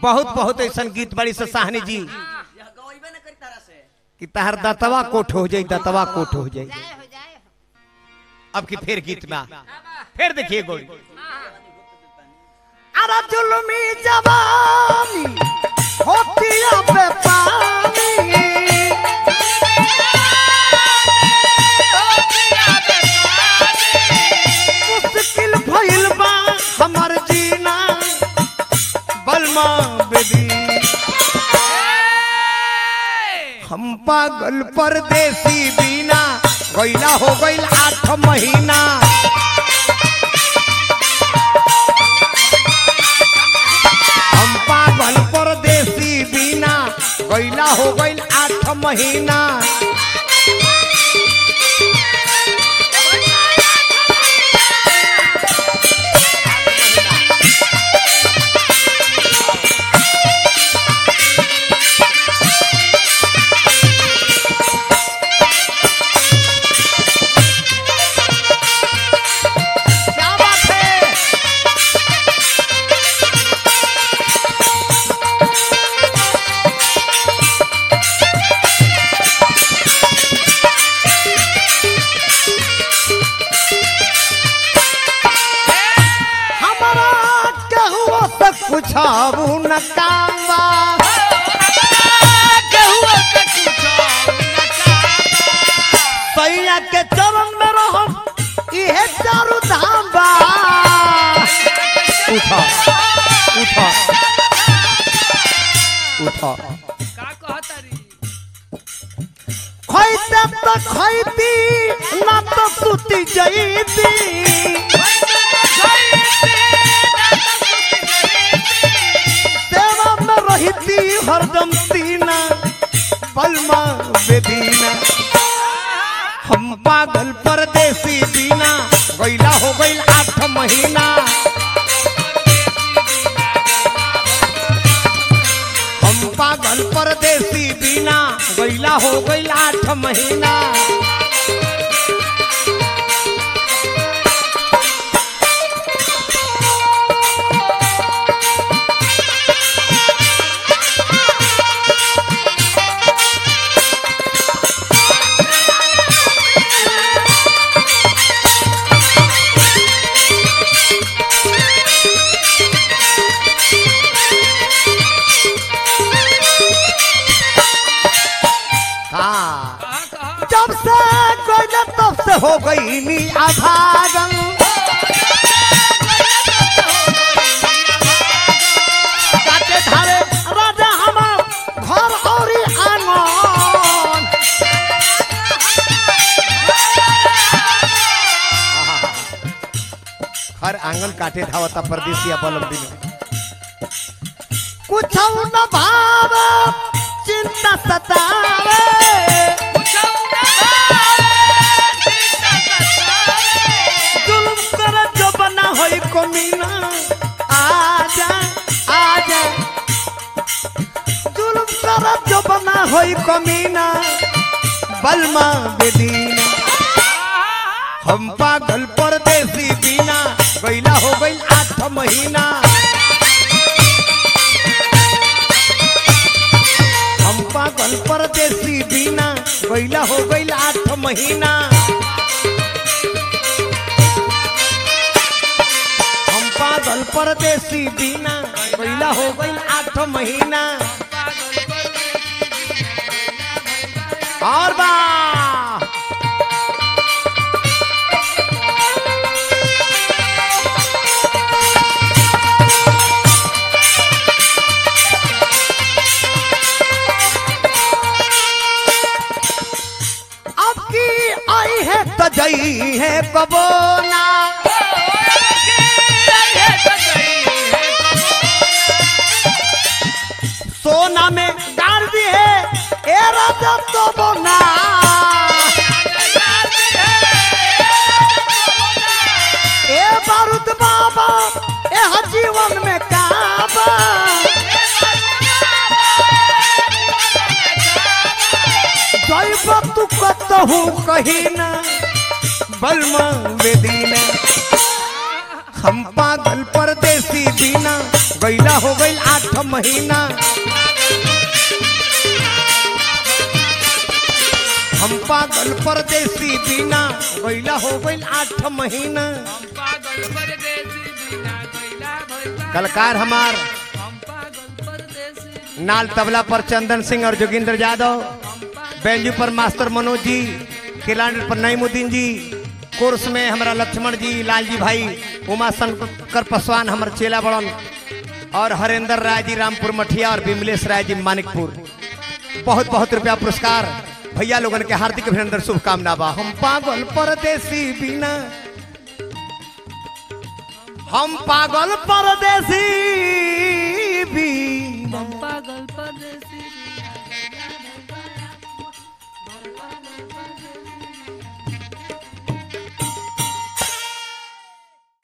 बहुत बहुत ऐसा गीत बड़ी से साहनी जी कि तहर दतवा कोठ हो जाए, दतवा कोठ हो जाए। अब की फिर गीत में फिर देखिए गोरी अरे जुल्मी जवानी होती पे पानी मुश्किल भइल बा हमर जीना बलमा बेदी हम पागल परदेसी बीना गईला हो गईल 8 महीना हम पागल परदेसी बीना गईला हो गईल 8 महीना पूछाऊ न कांबा सैया के चरण में रहो इहे चारू धाम बा उठा उठा उठा का कहतारी खैते तो खैती ना तो सुती जईती रहती हरदम सीना बलमा बेदीना हम पागल परदेसी बीना गईला हो गईल 8 महीना हम पागल परदेसी बीना गईला हो गईल 8 महीना जब से कोई तब से हो गई नी अभागन काटे धारे राजा हमार घर और आंगन हर आंगन काटे धावता परदेसिया बलम दिन कुछ न भाव चिंता सतावे जुल्म कर जो बना होई कमीना आजा आजा जुल्म कर जो बना होई कमीना बलमा बेदीना हम पागल परदेसी बीना गईला हो गईल 8 महीना हम पागल परदेसी बीना गईला हो गईल 8 महीना हम पागल परदेसी बीना गईला हो गईल 8 महीना और बा जई है कबोना सोना में डाल दी है ए राजा तो बोना ए बारूद बाबा ए जीवन में काबा जैब तू कतहू कहीं ना बलमा बेदीना हम पागल परदेसी बीना गईला हो गईल 8 महीना। हम पागल परदेसी बिना गईला हो गईल 8 महीना। कलकार हमार नाल तबला पर चंदन सिंह और जोगिंदर यादव, बेंजू पर मास्टर मनोज जी, किलांडर पर नईमुद्दीन जी, कोर्स में हमारा लक्ष्मण जी, लालजी भाई, उमा शंकर पासवान हमार चेला बड़न, और हरेंद्र राय जी रामपुर मठिया और विमलेश राय जी मानिकपुर। बहुत बहुत रुपया पुरस्कार भैया लोगन के हार्दिक अभिनंदन शुभकामना बा। हम पागल परदेसी बिना, हम पागल परदेसी बिना, पागल परदेसी